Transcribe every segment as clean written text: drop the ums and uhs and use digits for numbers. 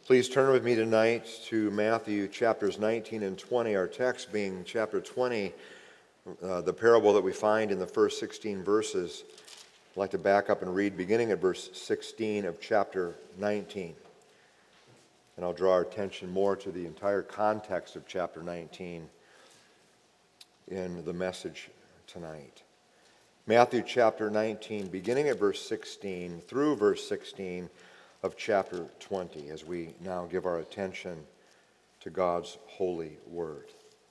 Please turn with me tonight to Matthew chapters 19 and 20, our text being chapter 20, the parable that we find in the first 16 verses. I'd like to back up and read beginning at verse 16 of chapter 19. And I'll draw our attention more to the entire context of chapter 19 in the message tonight. Matthew chapter 19, beginning at verse 16 through verse 16 of chapter 20, as we now give our attention to God's holy word.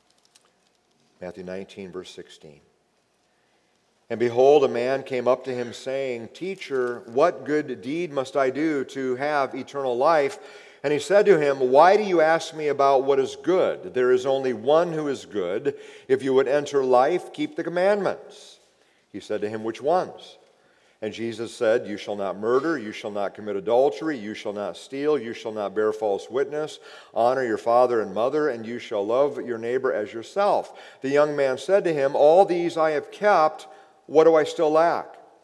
Matthew 19, verse 16. And behold, a man came up to him, saying, Teacher, what good deed must I do to have eternal life? And he said to him, Why do you ask me about what is good? There is only one who is good. If you would enter life, keep the commandments. He said to him, Which ones? And Jesus said, You shall not murder, you shall not commit adultery, you shall not steal, you shall not bear false witness, honor your father and mother, and you shall love your neighbor as yourself. The young man said to him, All these I have kept, what do I still lack?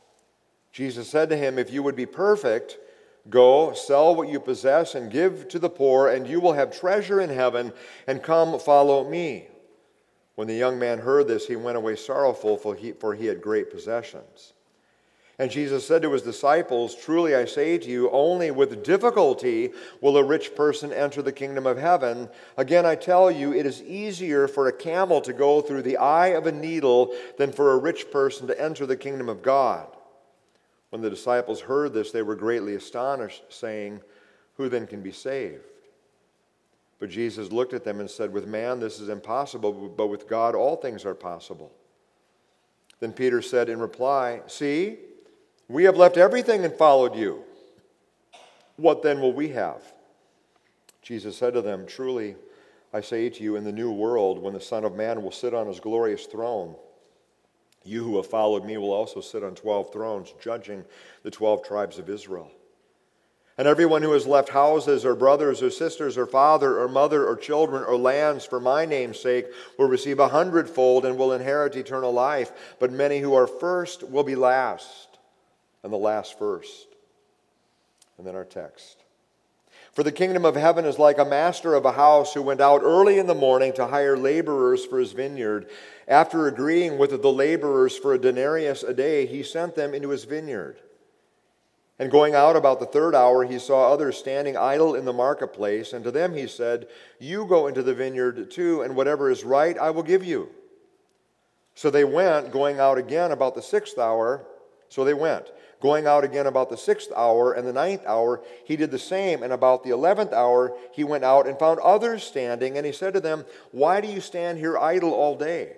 Jesus said to him, If you would be perfect, go, sell what you possess and give to the poor, and you will have treasure in heaven, and come follow me. When the young man heard this, he went away sorrowful, for he had great possessions. And Jesus said to his disciples, Truly I say to you, only with difficulty will a rich person enter the kingdom of heaven. Again, I tell you, it is easier for a camel to go through the eye of a needle than for a rich person to enter the kingdom of God. When the disciples heard this, they were greatly astonished, saying, Who then can be saved? But Jesus looked at them and said, With man this is impossible, but with God all things are possible. Then Peter said in reply, See, we have left everything and followed you. What then will we have? Jesus said to them, Truly, I say to you, in the new world, when the Son of Man will sit on his glorious throne, you who have followed me will also sit on 12 thrones, judging the 12 tribes of Israel. And everyone who has left houses or brothers or sisters or father or mother or children or lands for my name's sake will receive 100-fold and will inherit eternal life. But many who are first will be last, and the last first. And then our text. For the kingdom of heaven is like a master of a house who went out early in the morning to hire laborers for his vineyard. After agreeing with the laborers for a denarius a day, he sent them into his vineyard. And going out about the third hour, he saw others standing idle in the marketplace, and to them he said, You go into the vineyard too, and whatever is right I will give you. So they went, going out again about the 6th hour. Going out again about the 6th hour and the 9th hour, he did the same. And about the 11th hour, he went out and found others standing. And he said to them, Why do you stand here idle all day?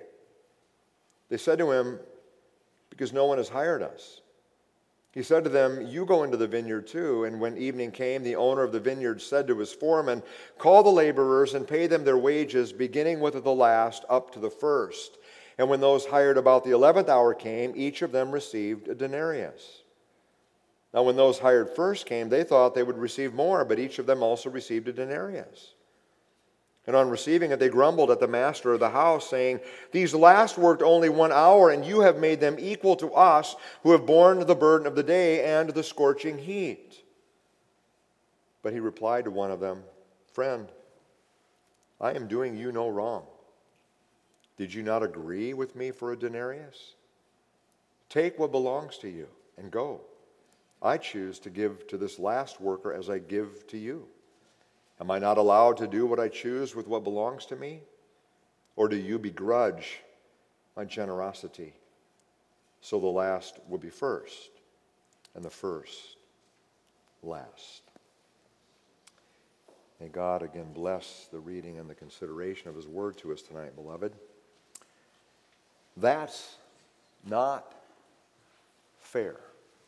They said to him, Because no one has hired us. He said to them, You go into the vineyard too. And when evening came, the owner of the vineyard said to his foreman, Call the laborers and pay them their wages, beginning with the last up to the first. And when those hired about the 11th hour came, each of them received a denarius. Now when those hired first came, they thought they would receive more, but each of them also received a denarius. And on receiving it, they grumbled at the master of the house, saying, These last worked only 1 hour, and you have made them equal to us, who have borne the burden of the day and the scorching heat. But he replied to one of them, Friend, I am doing you no wrong. Did you not agree with me for a denarius? Take what belongs to you and go. I choose to give to this last worker as I give to you. Am I not allowed to do what I choose with what belongs to me? Or do you begrudge my generosity? So the last will be first, and the first last. May God again bless the reading and the consideration of his word to us tonight, beloved. That's not fair.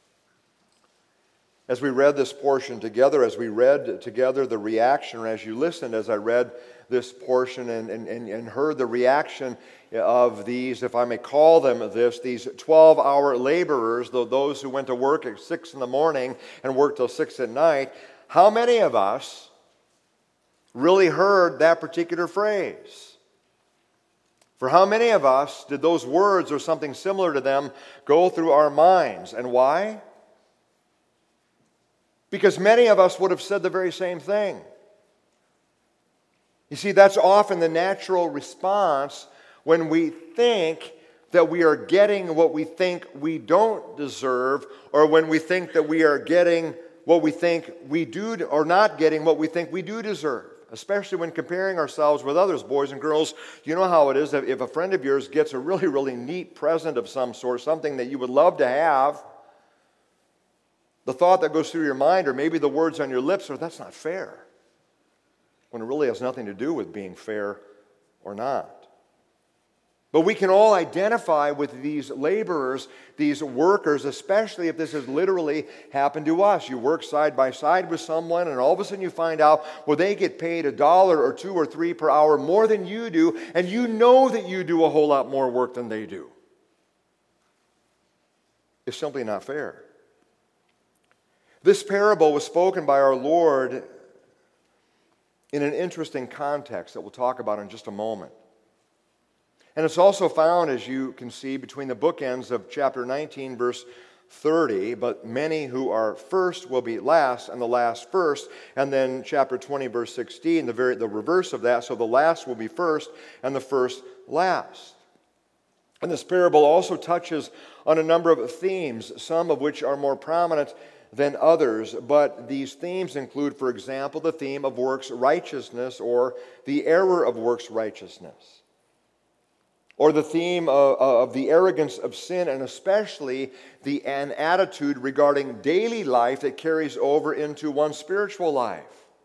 As we read this portion together, as we read together the reaction, or as you listened as I read this portion and heard the reaction of these, if I may call them this, these 12-hour laborers, those who went to work at 6 in the morning and worked till 6 at night, how many of us really heard that particular phrase? For how many of us did those words or something similar to them go through our minds? And why? Because many of us would have said the very same thing. You see, that's often the natural response when we think that we are getting what we think we don't deserve, or when we think that we are getting what we think we do, or not getting what we think we do deserve, especially when comparing ourselves with others. Boys and girls, you know how it is that if a friend of yours gets a really, really neat present of some sort, something that you would love to have, the thought that goes through your mind, or maybe the words on your lips, are, that's not fair, when it really has nothing to do with being fair or not. But we can all identify with these laborers, these workers, especially if this has literally happened to us. You work side by side with someone, and all of a sudden you find out, well, they get paid $1 or $2 or $3 per hour more than you do, and you know that you do a whole lot more work than they do. It's simply not fair. This parable was spoken by our Lord in an interesting context that we'll talk about in just a moment. And it's also found, as you can see, between the bookends of chapter 19, verse 30, but many who are first will be last, and the last first. And then chapter 20, verse 16, the reverse of that, so the last will be first, and the first last. And this parable also touches on a number of themes, some of which are more prominent than others, but these themes include, for example, the theme of works righteousness, or the error of works righteousness, or the theme of the arrogance of sin, and especially an attitude regarding daily life that carries over into one's spiritual life,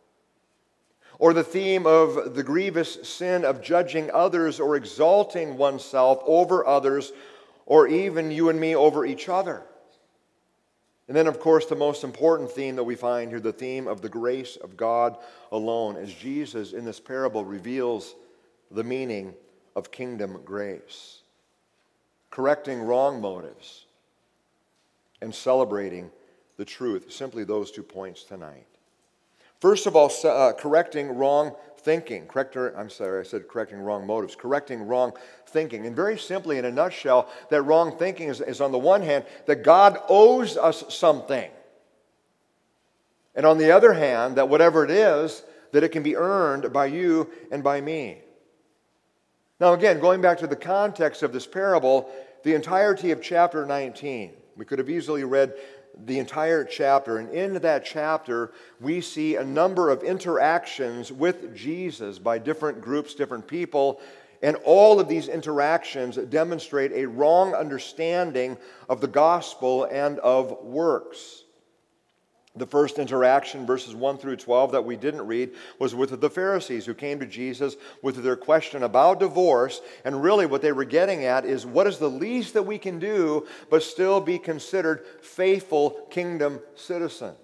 or the theme of the grievous sin of judging others or exalting oneself over others, or even you and me over each other. And then, of course, the most important theme that we find here, the theme of the grace of God alone, as Jesus in this parable reveals the meaning of kingdom grace, correcting wrong motives and celebrating the truth. Simply those 2 points tonight. First of all, correcting wrong thinking. Correcting wrong motives. Correcting wrong thinking. And very simply, in a nutshell, that wrong thinking is on the one hand, that God owes us something. And on the other hand, that whatever it is, that it can be earned by you and by me. Now again, going back to the context of this parable, the entirety of chapter 19, we could have easily read the entire chapter, and in that chapter we see a number of interactions with Jesus by different groups, different people, and all of these interactions demonstrate a wrong understanding of the gospel and of works. The first interaction, verses 1 through 12, that we didn't read, was with the Pharisees who came to Jesus with their question about divorce. And really what they were getting at is, what is the least that we can do but still be considered faithful kingdom citizens?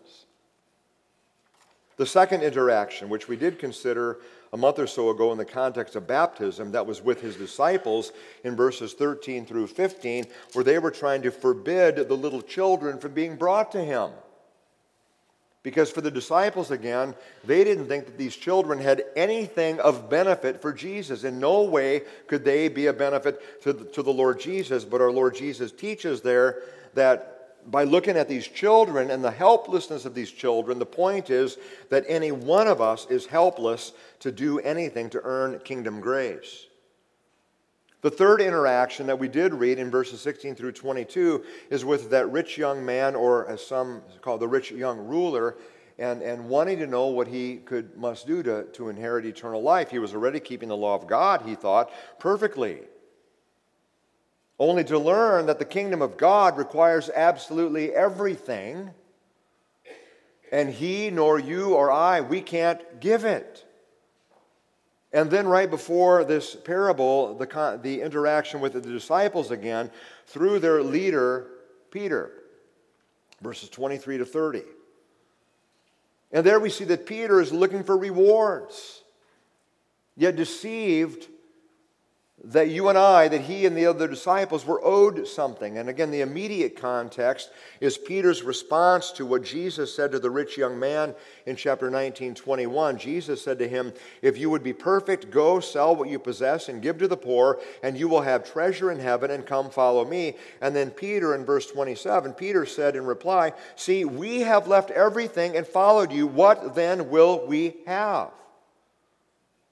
The second interaction, which we did consider a month or so ago in the context of baptism, that was with his disciples in verses 13 through 15, where they were trying to forbid the little children from being brought to him. Because for the disciples, again, they didn't think that these children had anything of benefit for Jesus. In no way could they be a benefit to the Lord Jesus. But our Lord Jesus teaches there that by looking at these children and the helplessness of these children, the point is that any one of us is helpless to do anything to earn kingdom grace. The third interaction that we did read in verses 16 through 22 is with that rich young man, or as some call the rich young ruler, and wanting to know what he must do to inherit eternal life. He was already keeping the law of God, he thought, perfectly. Only to learn that the kingdom of God requires absolutely everything, and he nor you or I, we can't give it. And then right before this parable, the interaction with the disciples again, through their leader, Peter, verses 23 to 30. And there we see that Peter is looking for rewards, yet deceived that you and I, that he and the other disciples were owed something. And again, the immediate context is Peter's response to what Jesus said to the rich young man in chapter 19:21. Jesus said to him, "If you would be perfect, go sell what you possess and give to the poor, and you will have treasure in heaven, and come follow me." And then Peter in verse 27, Peter said in reply, "See, we have left everything and followed you. What then will we have?"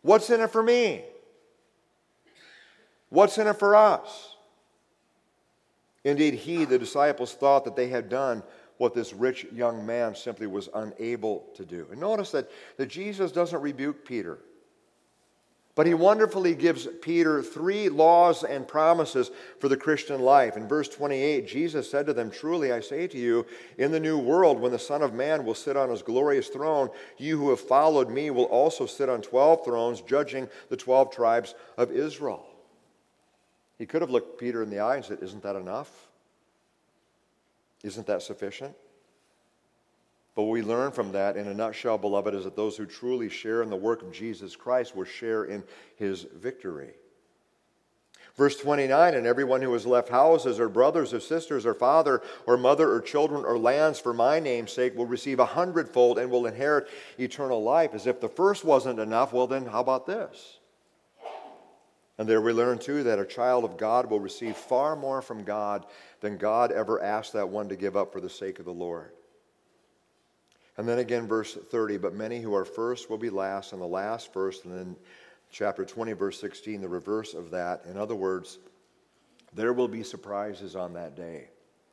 What's in it for me? What's in it for us? Indeed, the disciples, thought that they had done what this rich young man simply was unable to do. And notice that Jesus doesn't rebuke Peter, but he wonderfully gives Peter 3 laws and promises for the Christian life. In verse 28, Jesus said to them, "Truly I say to you, in the new world, when the Son of Man will sit on his glorious throne, you who have followed me will also sit on 12 thrones, judging the 12 tribes of Israel." He could have looked Peter in the eye and said, "Isn't that enough? Isn't that sufficient?" But what we learn from that, in a nutshell, beloved, is that those who truly share in the work of Jesus Christ will share in his victory. Verse 29, "And everyone who has left houses or brothers or sisters or father or mother or children or lands for my name's sake will receive 100-fold and will inherit eternal life." As if the first wasn't enough, well then how about this? And there we learn too that a child of God will receive far more from God than God ever asked that one to give up for the sake of the Lord. And then again, verse 30, "But many who are first will be last, and the last first." And then chapter 20, verse 16, the reverse of that. In other words, there will be surprises on that day.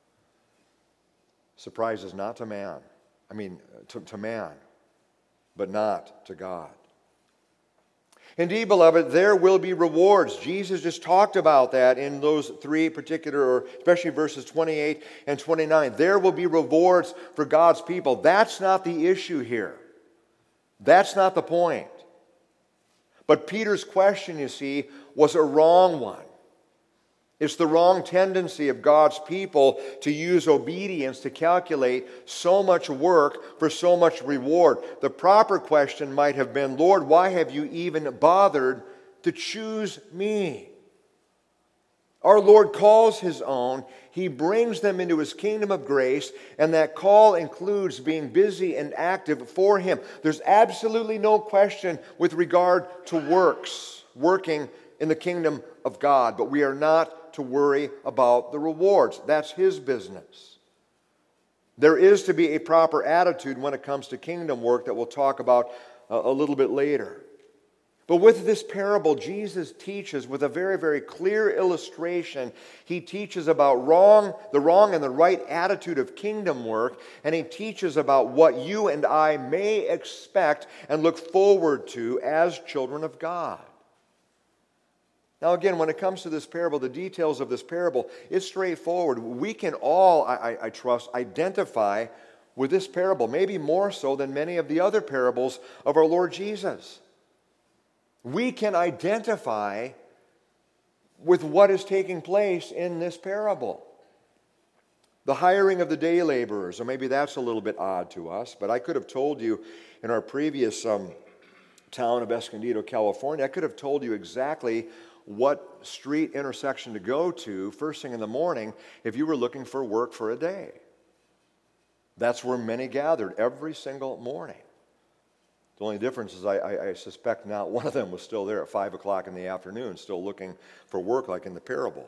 Surprises not to man. To man, but not to God. Indeed, beloved, there will be rewards. Jesus just talked about that in those 3 particular, or especially verses 28 and 29. There will be rewards for God's people. That's not the issue here. That's not the point. But Peter's question, you see, was a wrong one. It's the wrong tendency of God's people to use obedience to calculate so much work for so much reward. The proper question might have been, "Lord, why have you even bothered to choose me?" Our Lord calls his own. He brings them into his kingdom of grace, and that call includes being busy and active for him. There's absolutely no question with regard to working in the kingdom of God, but we are not to worry about the rewards. That's his business. There is to be a proper attitude when it comes to kingdom work that we'll talk about a little bit later. But with this parable, Jesus teaches with a very, very clear illustration. He teaches about the wrong and the right attitude of kingdom work, and he teaches about what you and I may expect and look forward to as children of God. Now again, when it comes to this parable, the details of this parable, it's straightforward. We can all, I trust, identify with this parable, maybe more so than many of the other parables of our Lord Jesus. We can identify with what is taking place in this parable. The hiring of the day laborers, or maybe that's a little bit odd to us, but I could have told you in our previous town of Escondido, California, I could have told you exactly what street intersection to go to first thing in the morning if you were looking for work for a day. That's where many gathered every single morning. The only difference is I suspect not one of them was still there at 5 o'clock in the afternoon, still looking for work like in the parable.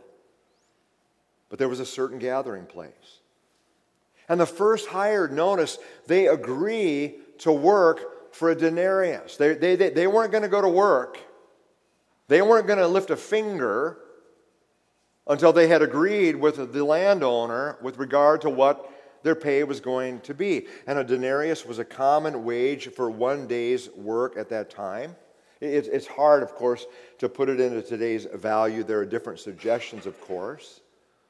But there was a certain gathering place. And the first hired, notice, they agree to work for a denarius. They weren't going to go to work. They weren't going to lift a finger until they had agreed with the landowner with regard to what their pay was going to be. And a denarius was a common wage for one day's work at that time. It's hard, of course, to put it into today's value. There are different suggestions, of course.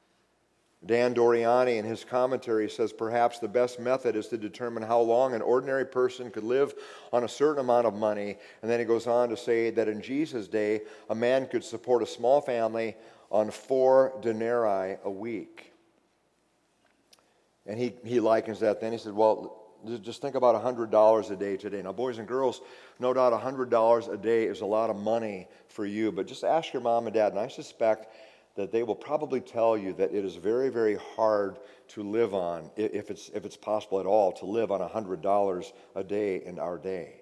Dan Doriani, in his commentary, says perhaps the best method is to determine how long an ordinary person could live on a certain amount of money. And then he goes on to say that in Jesus' day, a man could support a small family on 4 denarii a week. And he likens that then. He said, well, just think about $100 a day today. Now, boys and girls, no doubt $100 a day is a lot of money for you. But just ask your mom and dad, and I suspect that they will probably tell you that it is very, very hard to live on, if it's possible at all, to live on $100 a day in our day.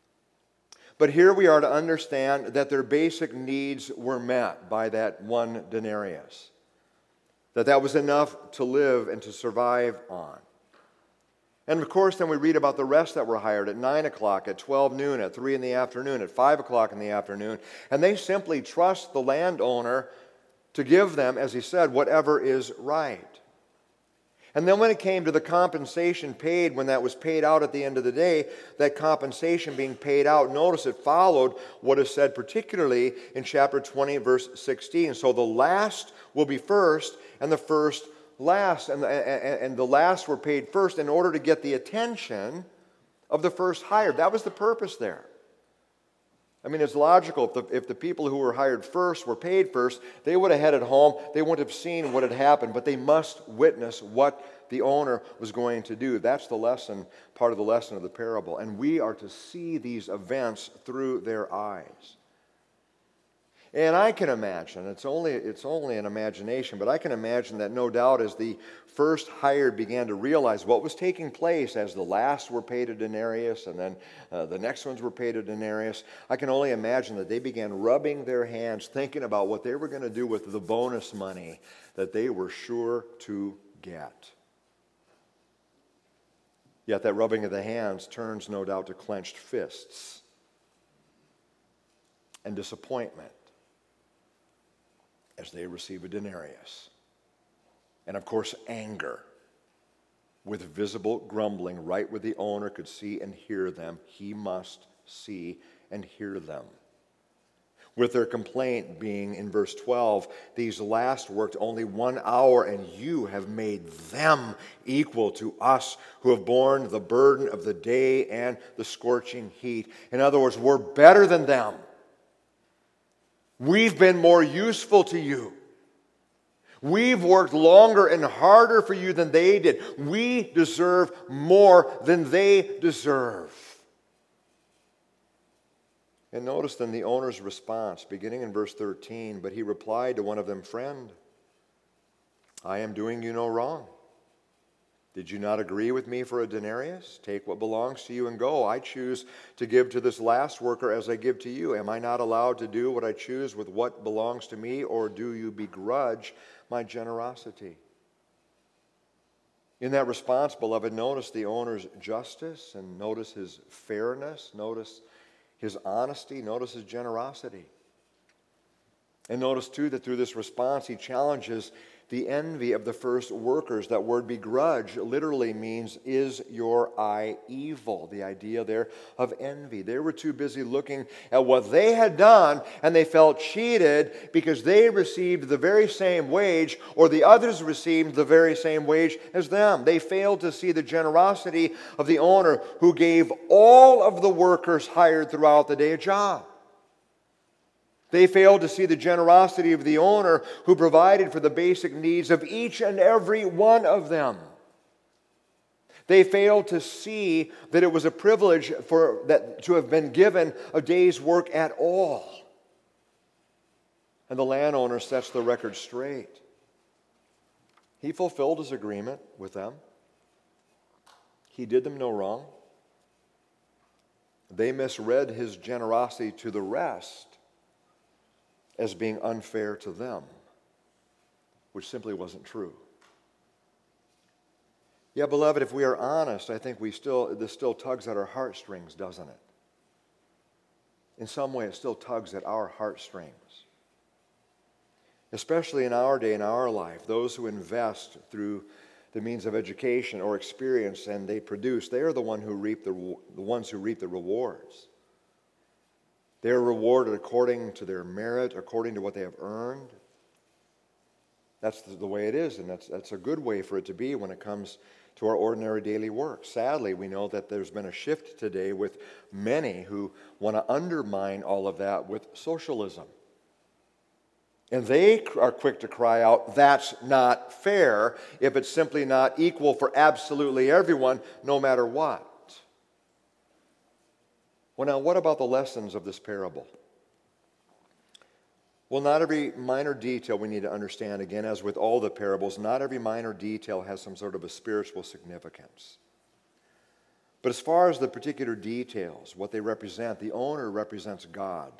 But here we are to understand that their basic needs were met by that 1 denarius, that was enough to live and to survive on. And of course, then we read about the rest that were hired at 9 o'clock, at 12 noon, at 3 in the afternoon, at 5 o'clock in the afternoon. And they simply trust the landowner to give them, as he said, whatever is right. And then when it came to the compensation paid, when that was paid out at the end of the day, that compensation being paid out, notice it followed what is said particularly in chapter 20, verse 16. So the last will be first, and the first last. And the last were paid first in order to get the attention of the first hired. That was the purpose there. I mean, it's logical. If the people who were hired first were paid first, they would have headed home. They wouldn't have seen what had happened, but they must witness what the owner was going to do. That's the lesson, part of the lesson of the parable. And we are to see these events through their eyes. And I can imagine, it's only an imagination, but I can imagine that no doubt as the first hired began to realize what was taking place as the last were paid a denarius and then the next ones were paid a denarius, I can only imagine that they began rubbing their hands thinking about what they were going to do with the bonus money that they were sure to get. Yet that rubbing of the hands turns no doubt to clenched fists and disappointment as they receive a denarius. And of course, anger with visible grumbling right where the owner could see and hear them. He must see and hear them. With their complaint being in verse 12, these last worked only 1 hour, and you have made them equal to us who have borne the burden of the day and the scorching heat. In other words, we're better than them. We've been more useful to you. We've worked longer and harder for you than they did. We deserve more than they deserve. And notice then the owner's response, beginning in verse 13. But he replied to one of them, "Friend, I am doing you no wrong. Did you not agree with me for a denarius? Take what belongs to you and go. I choose to give to this last worker as I give to you. Am I not allowed to do what I choose with what belongs to me, or do you begrudge my generosity?" In that response, beloved, notice the owner's justice and notice his fairness, notice his honesty, notice his generosity. And notice too that through this response he challenges the envy of the first workers. That word begrudge literally means, is your eye evil? The idea there of envy. They were too busy looking at what they had done, and they felt cheated because they received the very same wage, or the others received the very same wage as them. They failed to see the generosity of the owner who gave all of the workers hired throughout the day a job. They failed to see the generosity of the owner who provided for the basic needs of each and every one of them. They failed to see that it was a privilege to have been given a day's work at all. And the landowner sets the record straight. He fulfilled his agreement with them. He did them no wrong. They misread his generosity to the rest as being unfair to them, which simply wasn't true. Yeah, beloved, if we are honest, I think this still tugs at our heartstrings, doesn't it? In some way, it still tugs at our heartstrings. Especially in our day, in our life, those who invest through the means of education or experience and they produce, they are the ones who reap the rewards. They are rewarded according to their merit, according to what they have earned. That's the way it is, and that's a good way for it to be when it comes to our ordinary daily work. Sadly, we know that there's been a shift today with many who want to undermine all of that with socialism. And they are quick to cry out, that's not fair, if it's simply not equal for absolutely everyone, no matter what. Well, now, what about the lessons of this parable? Well, not every minor detail we need to understand. Again, as with all the parables, not every minor detail has some sort of a spiritual significance. But as far as the particular details, what they represent, the owner represents God.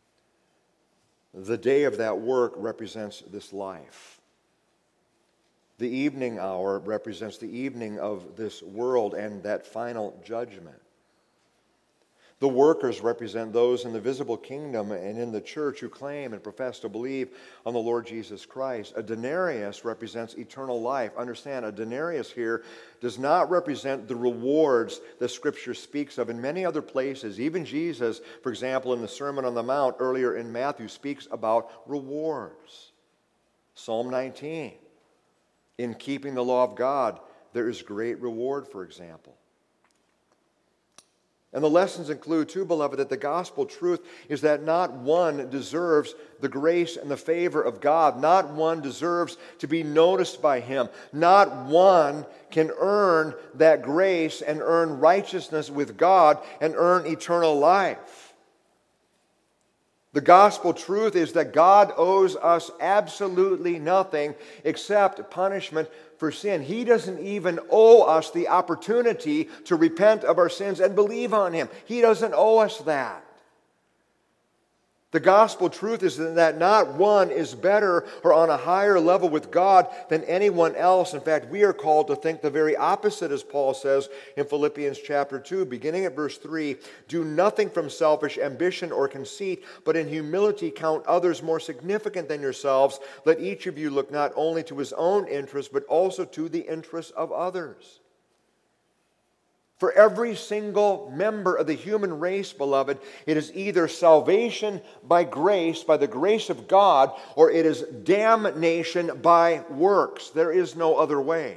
The day of that work represents this life. The evening hour represents the evening of this world and that final judgment. The workers represent those in the visible kingdom and in the church who claim and profess to believe on the Lord Jesus Christ. A denarius represents eternal life. Understand, a denarius here does not represent the rewards that Scripture speaks of in many other places. Even Jesus, for example, in the Sermon on the Mount earlier in Matthew, speaks about rewards. Psalm 19, in keeping the law of God, there is great reward, for example. And the lessons include, too, beloved, that the gospel truth is that not one deserves the grace and the favor of God. Not one deserves to be noticed by Him. Not one can earn that grace and earn righteousness with God and earn eternal life. The gospel truth is that God owes us absolutely nothing except punishment for sin. He doesn't even owe us the opportunity to repent of our sins and believe on Him. He doesn't owe us that. The gospel truth is that not one is better or on a higher level with God than anyone else. In fact, we are called to think the very opposite, as Paul says in Philippians chapter 2, beginning at verse 3, "Do nothing from selfish ambition or conceit, but in humility count others more significant than yourselves. Let each of you look not only to his own interests, but also to the interests of others." For every single member of the human race, beloved, it is either salvation by grace, by the grace of God, or it is damnation by works. There is no other way.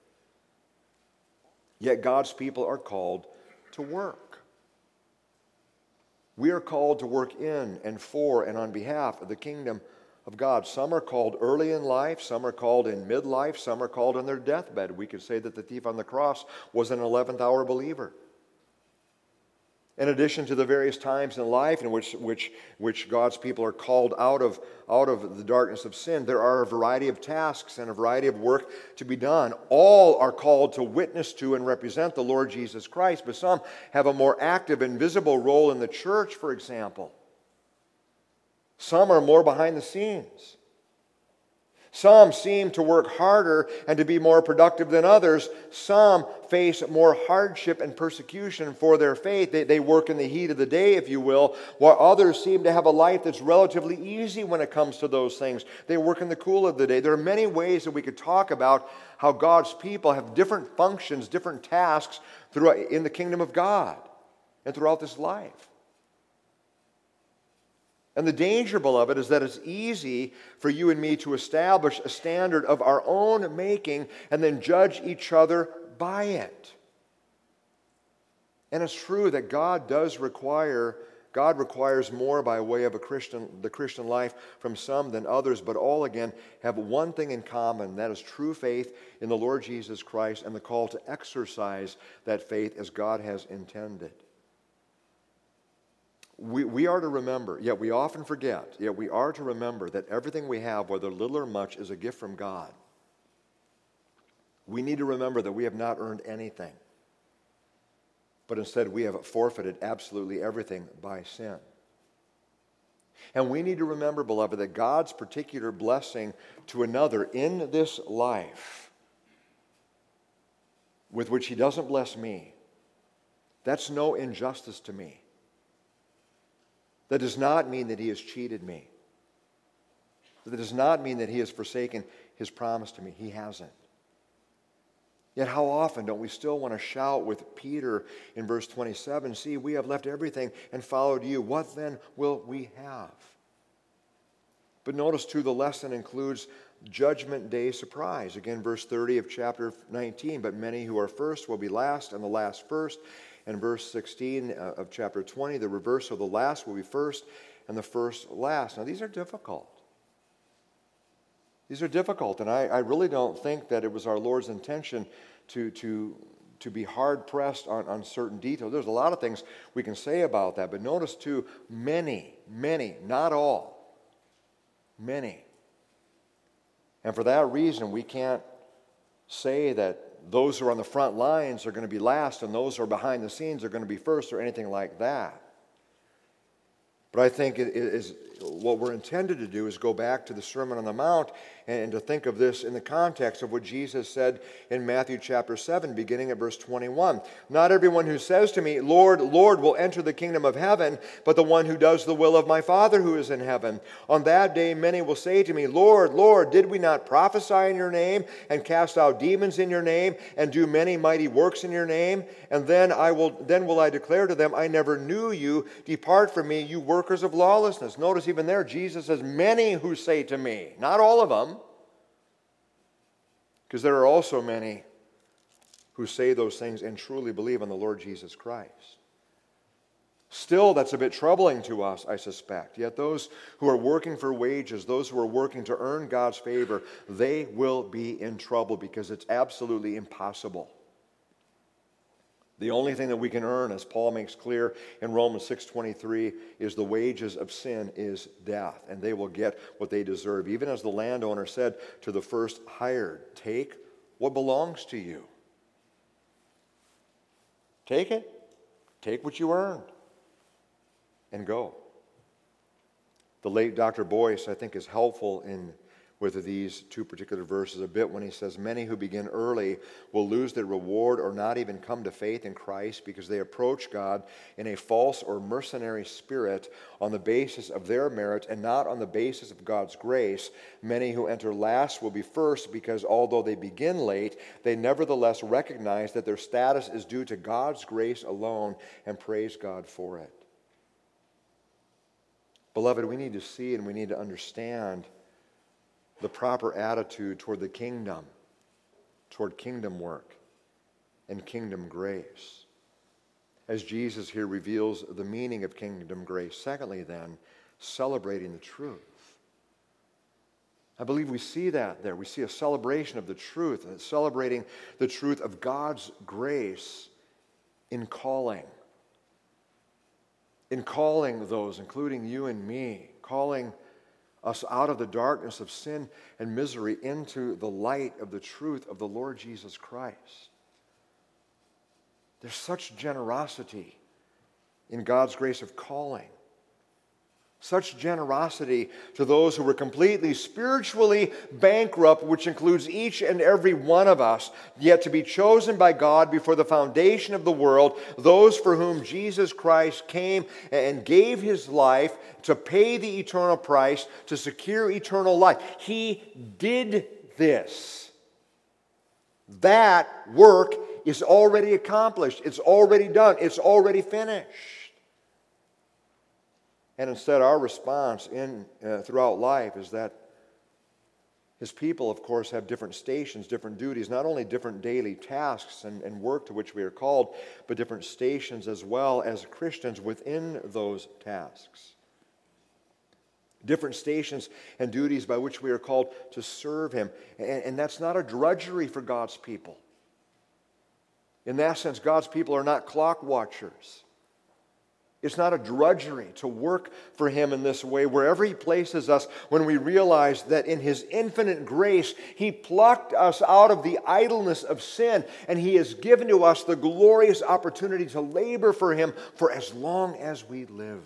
Yet God's people are called to work. We are called to work in and for and on behalf of the kingdom of God. Some are called early in life, some are called in midlife, some are called on their deathbed. We could say that the thief on the cross was an 11th hour believer. In addition to the various times in life in which God's people are called out of the darkness of sin, there are a variety of tasks and a variety of work to be done. All are called to witness to and represent the Lord Jesus Christ, but some have a more active and visible role in the church, for example. Some are more behind the scenes. Some seem to work harder and to be more productive than others. Some face more hardship and persecution for their faith. They work in the heat of the day, if you will, while others seem to have a life that's relatively easy when it comes to those things. They work in the cool of the day. There are many ways that we could talk about how God's people have different functions, different tasks in the kingdom of God and throughout this life. And the danger, beloved, is that it's easy for you and me to establish a standard of our own making and then judge each other by it. And it's true that God requires more by way of the Christian life from some than others, but all, again, have one thing in common, and that is true faith in the Lord Jesus Christ and the call to exercise that faith as God has intended. We are to remember, yet we often forget, yet we are to remember that everything we have, whether little or much, is a gift from God. We need to remember that we have not earned anything, but instead we have forfeited absolutely everything by sin. And we need to remember, beloved, that God's particular blessing to another in this life, with which He doesn't bless me, that's no injustice to me. That does not mean that He has cheated me. That does not mean that He has forsaken His promise to me. He hasn't. Yet how often don't we still want to shout with Peter in verse 27, "See, we have left everything and followed you. What then will we have?" But notice too, the lesson includes judgment day surprise. Again, verse 30 of chapter 19, "But many who are first will be last, and the last first." And verse 16 of chapter 20, the reverse of the last will be first, and the first last. Now, these are difficult. These are difficult, and I really don't think that it was our Lord's intention to be hard-pressed on certain details. There's a lot of things we can say about that, but notice too, many, not all, many. And for that reason, we can't say that those who are on the front lines are going to be last and those who are behind the scenes are going to be first or anything like that. But I think it is what we're intended to do is go back to the Sermon on the Mount and to think of this in the context of what Jesus said in Matthew chapter 7, beginning at verse 21. Not everyone who says to me, Lord, Lord, will enter the kingdom of heaven, but the one who does the will of my Father who is in heaven. On that day many will say to me, Lord, Lord, did we not prophesy in your name and cast out demons in your name and do many mighty works in your name? And then will I declare to them, I never knew you. Depart from me, you workers of lawlessness. Notice even there, Jesus says, many who say to me, not all of them, because there are also many who say those things and truly believe on the Lord Jesus Christ. Still, that's a bit troubling to us, I suspect. Yet those who are working for wages, those who are working to earn God's favor, they will be in trouble because it's absolutely impossible. The only thing that we can earn, as Paul makes clear in Romans 6:23, is the wages of sin is death, and they will get what they deserve. Even as the landowner said to the first hired, take what belongs to you. Take it. Take what you earned. And go. The late Dr. Boyce, I think, is helpful with these two particular verses a bit when he says, many who begin early will lose their reward or not even come to faith in Christ because they approach God in a false or mercenary spirit on the basis of their merit and not on the basis of God's grace. Many who enter last will be first because although they begin late, they nevertheless recognize that their status is due to God's grace alone and praise God for it. Beloved, we need to see and we need to understand the proper attitude toward the kingdom, toward kingdom work and kingdom grace, as Jesus here reveals the meaning of kingdom grace. Secondly, then, celebrating the truth. I believe we see that there. We see a celebration of the truth, celebrating the truth of God's grace in calling those, including you and me, calling us out of the darkness of sin and misery into the light of the truth of the Lord Jesus Christ. There's such generosity in God's grace of calling. Such generosity to those who were completely spiritually bankrupt, which includes each and every one of us, yet to be chosen by God before the foundation of the world, those for whom Jesus Christ came and gave his life to pay the eternal price, to secure eternal life. He did this. That work is already accomplished. It's already done. It's already finished. And instead, our response throughout life is that his people, of course, have different stations, different duties, not only different daily tasks and work to which we are called, but different stations as well as Christians within those tasks. Different stations and duties by which we are called to serve him. And that's not a drudgery for God's people. In that sense, God's people are not clock watchers. It's not a drudgery to work for him in this way, wherever he places us, when we realize that in his infinite grace, he plucked us out of the idleness of sin, and he has given to us the glorious opportunity to labor for him for as long as we live.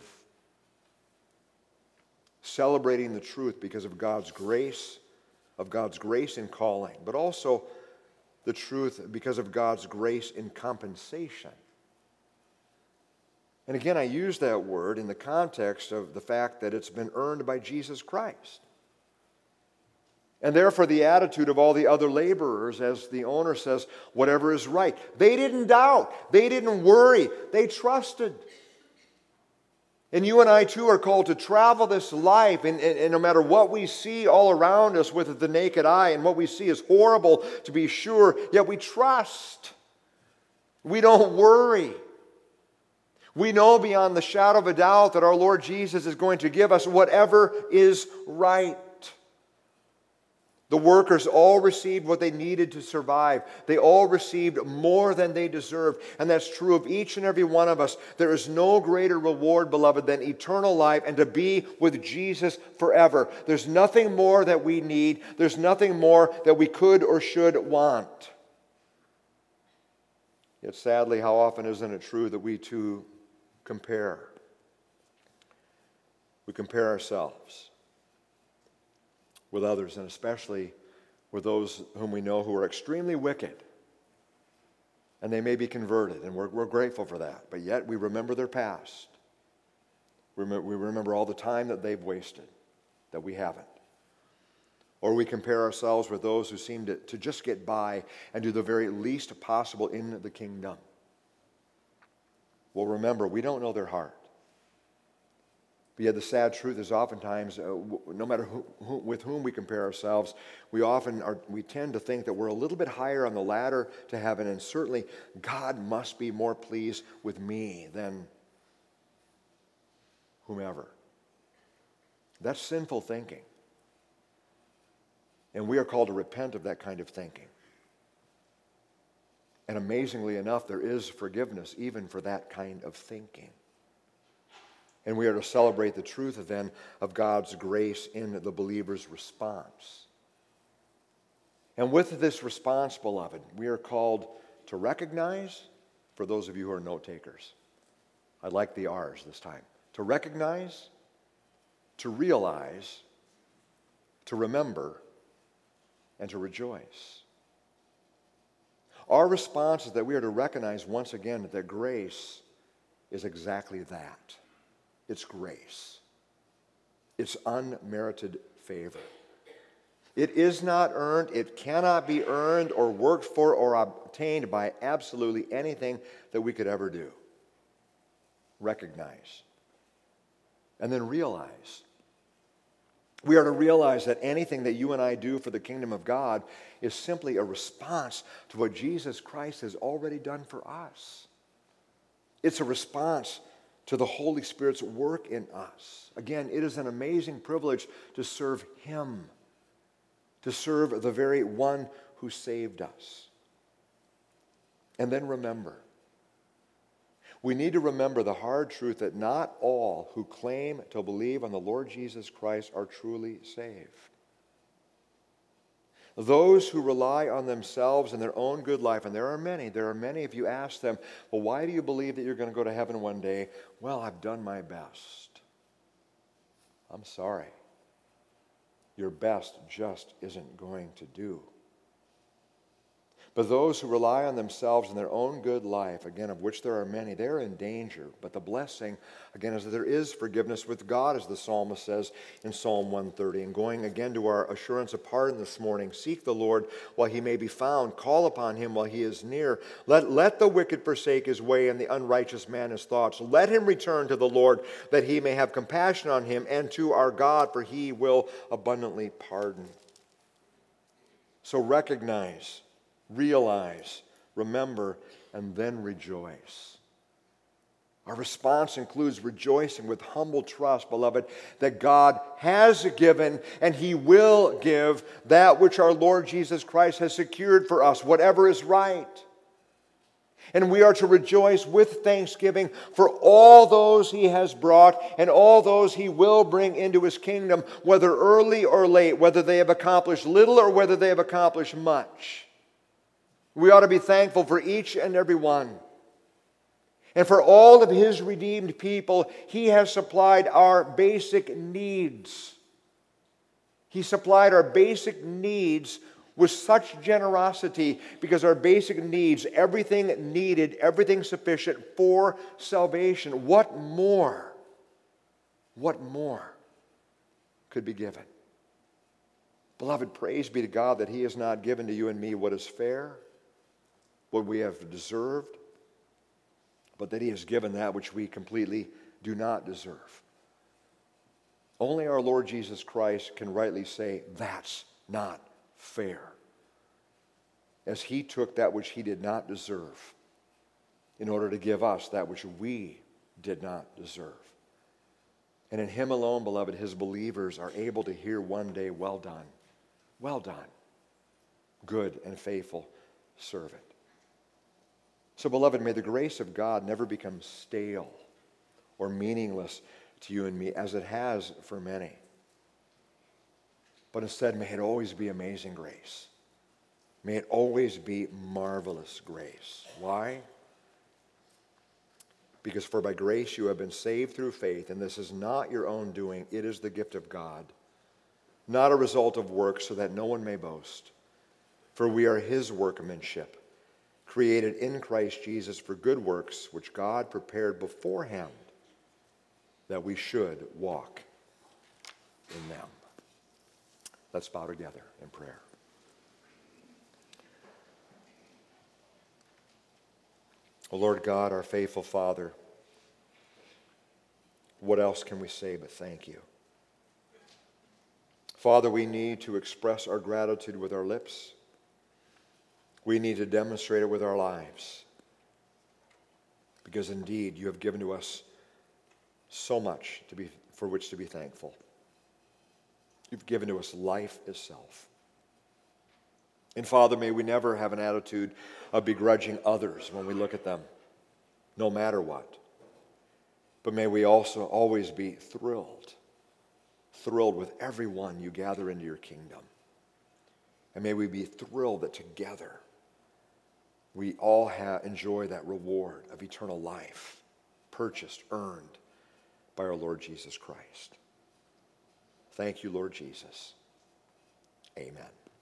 Celebrating the truth because of God's grace in calling, but also the truth because of God's grace in compensation. And again, I use that word in the context of the fact that it's been earned by Jesus Christ. And therefore, the attitude of all the other laborers, as the owner says, whatever is right. They didn't doubt. They didn't worry. They trusted. And you and I, too, are called to travel this life, and no matter what we see all around us with the naked eye, and what we see is horrible, to be sure, yet we trust. We don't worry. We know beyond the shadow of a doubt that our Lord Jesus is going to give us whatever is right. The workers all received what they needed to survive. They all received more than they deserved. And that's true of each and every one of us. There is no greater reward, beloved, than eternal life and to be with Jesus forever. There's nothing more that we need. There's nothing more that we could or should want. Yet sadly, how often isn't it true that we too compare? We compare ourselves with others, and especially with those whom we know who are extremely wicked. And they may be converted, and we're grateful for that. But yet we remember their past. We remember all the time that they've wasted, that we haven't. Or we compare ourselves with those who seem to just get by and do the very least possible in the kingdom. Well, remember, we don't know their heart. But yet the sad truth is oftentimes, no matter with whom we compare ourselves, we tend to think that we're a little bit higher on the ladder to heaven, and certainly God must be more pleased with me than whomever. That's sinful thinking. And we are called to repent of that kind of thinking. And amazingly enough, there is forgiveness even for that kind of thinking. And we are to celebrate the truth then of God's grace in the believer's response. And with this response, beloved, we are called to recognize, for those of you who are note takers, I like the R's this time, to recognize, to realize, to remember, and to rejoice. Our response is that we are to recognize once again that grace is exactly that. It's grace. It's unmerited favor. It is not earned. It cannot be earned or worked for or obtained by absolutely anything that we could ever do. Recognize. And then realize. We are to realize that anything that you and I do for the kingdom of God is simply a response to what Jesus Christ has already done for us. It's a response to the Holy Spirit's work in us. Again, it is an amazing privilege to serve Him, to serve the very one who saved us. And then remember. We need to remember the hard truth that not all who claim to believe on the Lord Jesus Christ are truly saved. Those who rely on themselves and their own good life, and there are many if you ask them, well, why do you believe that you're going to go to heaven one day? Well, I've done my best. I'm sorry. Your best just isn't going to do. But those who rely on themselves and their own good life, again, of which there are many, they're in danger. But the blessing, again, is that there is forgiveness with God, as the psalmist says in Psalm 130. And going again to our assurance of pardon this morning, seek the Lord while He may be found. Call upon Him while He is near. Let the wicked forsake his way and the unrighteous man his thoughts. Let him return to the Lord, that He may have compassion on him, and to our God, for He will abundantly pardon. So recognize, realize, remember, and then rejoice. Our response includes rejoicing with humble trust, beloved, that God has given and He will give that which our Lord Jesus Christ has secured for us, whatever is right. And we are to rejoice with thanksgiving for all those He has brought and all those He will bring into His kingdom, whether early or late, whether they have accomplished little or whether they have accomplished much. We ought to be thankful for each and every one. And for all of His redeemed people, He has supplied our basic needs. He supplied our basic needs with such generosity because our basic needs, everything needed, everything sufficient for salvation. What more could be given? Beloved, praise be to God that He has not given to you and me what is fair, what we have deserved, but that He has given that which we completely do not deserve. Only our Lord Jesus Christ can rightly say, that's not fair, as He took that which He did not deserve in order to give us that which we did not deserve. And in Him alone, beloved, His believers are able to hear one day, well done, good and faithful servant. So, beloved, may the grace of God never become stale or meaningless to you and me, as it has for many. But instead, may it always be amazing grace. May it always be marvelous grace. Why? Because for by grace you have been saved through faith, and this is not your own doing, it is the gift of God, not a result of works, so that no one may boast. For we are his workmanship, created in Christ Jesus for good works, which God prepared beforehand that we should walk in them. Let's bow together in prayer. O Lord God, our faithful Father, what else can we say but thank you? Father, we need to express our gratitude with our lips. We need to demonstrate it with our lives. Because indeed, you have given to us so much for which to be thankful. You've given to us life itself. And Father, may we never have an attitude of begrudging others when we look at them, no matter what. But may we also always be thrilled with everyone you gather into your kingdom. And may we be thrilled that together we all enjoy that reward of eternal life, purchased, earned by our Lord Jesus Christ. Thank you, Lord Jesus. Amen.